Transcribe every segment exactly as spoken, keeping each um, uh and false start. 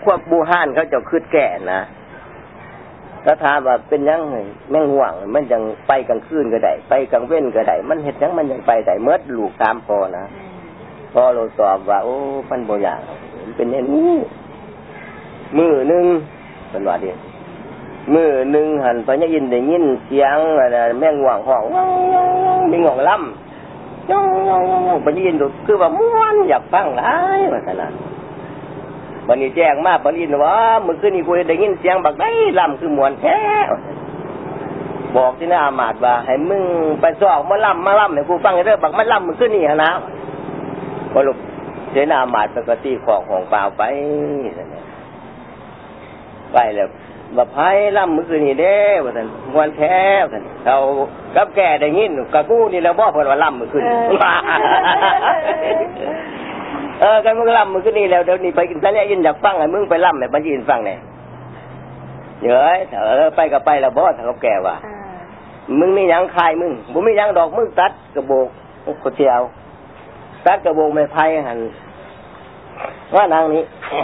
พวกบูฮานเขาจะคืดแก่นะถ้าถามว่าเป็นยังไงแม่งห่วงมันยังไปกลางคืนก็ได้ไปกลางเว้นก็ได้มันเห็ดยังมันยังไปได้เมื่อลูกตามพอนะพอเราสอบว่าโอ้มันบ่อย่างเป็นอย่างนี้มือหนึ่งเป็นว่าดิมือหนึ่งหันพญาอินได้ยินเสียงอะไรแม่งห่วงห้องมีงองล่ำย่องย่องย่องพญาอินดูคือว่าม้วนอยากฟังหลายว่าขนาดบันนี้แจ้งมาบันอินว่าเมื่อคืนนี้กูได้ยินเสียงบักได้ลำคือมวนแท้บอกที่น่าอามาดว่าให้มึงไปสอบมาลำมาลำให้กูฟังเรื่องบักมาลำเมื่อคืนนี้นะพอลูกเสนาอามาดปกติของของเปล่าไปไปแล้วว่าไพ่ลำเมื่อคืนนี้เด้ว่าท่านมวนแท้ท่านเขากับแก่ได้ยินกับกูนี่แล้วบอกว่าลำเมื่อคืนเออกันมึงล่ำมึงก็นี่แล้วเดี๋ยวนี้ไปกินซะเนี่ยยินอยากฟังไอ้มึงไปล่ำไอ้บัญญีฟังเนี่ยเฮ้ยเออไปก็ไปแล้วบอสเขาแก่ว่ะมึงมียังคายมึงมึงมียังดอกมึงตัดกระโบกกระเจียวตัดกระโบกไม่ไพ่หันว่านางนี้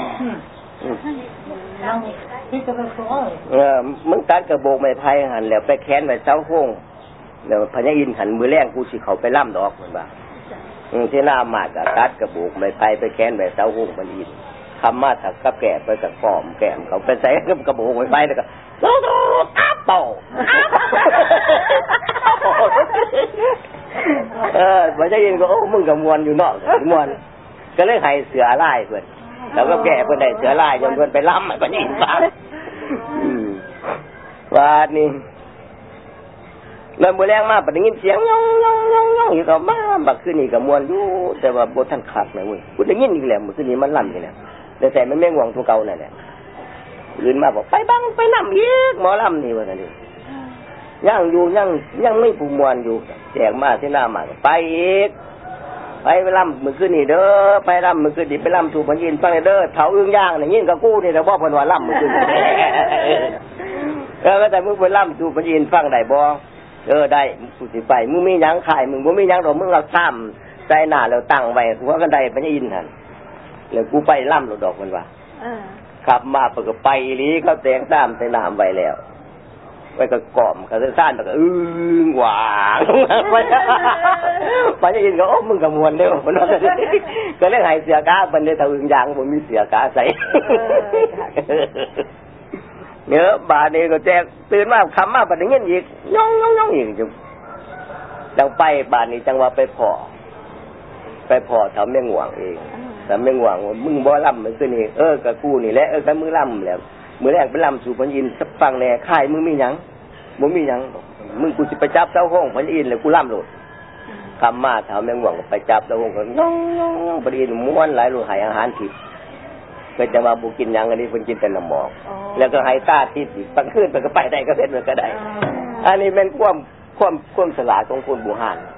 เออมึงตัดกระโบกไม่ไพ่หันแล้วไปแค้นไปเจ้าห้องแล้วพญาอินหันมือแรงกูสิเขาไปล่ำดอกเหมือนว่าที่น่ามากับตัดกระบุกไม่ไปไปแค้นไปเสาหุ่งมันอินคำมาถักกับแก่ไปกับกอมแก้มเขาไปใส่กับกระบุกไม่ไปแล้วก็โอ้โหอ้าเป่าเออพอจะยินก็โอ้มึงกับมวนอยู่นอกมวนก็เลยให้เสือไล่เพื่อนแล้วก็แก่เพื่อนได้เสือไล่จนเพื่อนไปล้ำมันก็ยินฟังว่านี่แล้วมือแรงมากปะได้ยินเสียงย่องย่องย่องย่องอยู่กับบ้าบักขึ้นนี่กับมวนอยู่แต่ว่าบทท่านขาดนะเว้ยกูได้ยินอีกแล้วมือขึ้นนี่มันลั่นอยู่เนี่ยแต่แต่มันไม่ห่วงตัวเก่านั่นแหละยืนมาบอกไปบ้างไปนำอีกหมอลำนี่ว่านั่นดิย่างอยู่ย่างย่างไม่ผูมวนอยู่แจกมาที่หน้ามาไปอีกไปไปลำมือขึ้นนี่เด้อไปลำมือขึ้นนี่ไปลำถูกมันยินฟังเด้อเถาอึ้งย่างนี่ยินกับกู้นี่แต่บอกคนว่าลำมือขึ้นแล้วแต่มึงไปล่ำถูกมันยินฟังได้บ่เออได้กูสิไปมึงมียังขายมึงบ่มียังดอกมึงเราซ้ำใจหน้าแล้วตั้งไว้หัวกันได้พญาอินทร์หั่นแล้วกูไปล่ำดอกมันว่าขับมาเปิดก็ไปลีเขาแตงตามใส่น้ำไว้แล้วไปก็กล่อมเขาจะซ่านแล้วก็อื้อหวานพญาอินทร์ก็โอ้มึงก็มวนเด้อมันว่าก็เลยให้เสือกาบันได้ถ้าอึ้งยางบ่มีเสือกาใส่เนื้อบาดนี้ก็แจกตื่นมาคำมาบัดนี้เงี้ยอีกย่องย่องย่องอีกจังจังไปบาดนี้จังว่าไปพอไปพอทำแม่งหวงเองทำแม่งหวงมึงบ่ล่ำมันคือนี่เออกับกูนี่แหละเออกับมือล่ำแล้วมือแรกไปล่ำสู่พันยินสักฟังแน่ค่ายมึงมีหยังมึงมีหยังมึงกูจะไปจับเจ้าห้องพันยินเลยกูล่ำโหลดคำมาทำแม่งหวงไปจับเจ้าห้องก็ย่องย่องย่องพันยินม้วนหลายรูหายอาหารผิดก็จะมาบุกินยังอันนี้คนกินแต่น้ำหมอกแล้วก็ให้ตาทิพย์ตั้งขึ้นไปก็ไปได้ก็เสร็จเลยก็ได้อันนี้เป็นความความความสลาดของคนบูฮาน